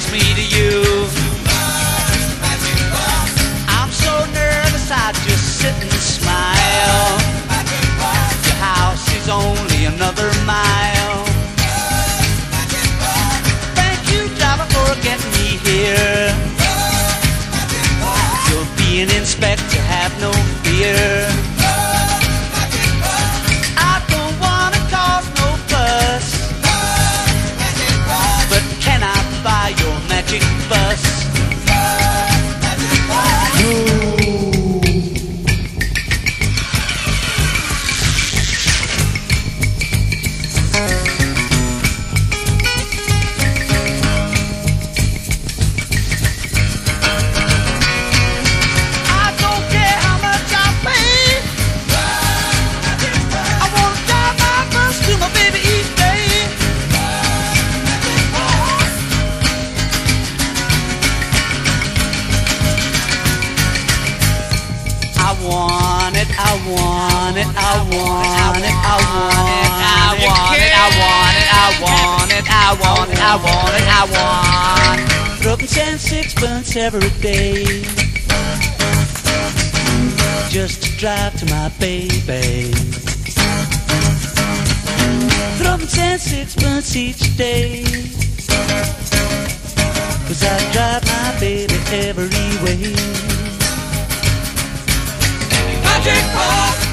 brings me to you. I'm so nervous I just sit and smile. Your house is only another mile. Thank you, driver, for getting me here. You'll be an inspector, have no fear. I don't wanna cause no fuss, but can I buy your magic bus? I want threepence and sixpence every day, just to drive to my baby. Threepence and sixpence each day, 'cause I drive my baby every way. Magic Bus.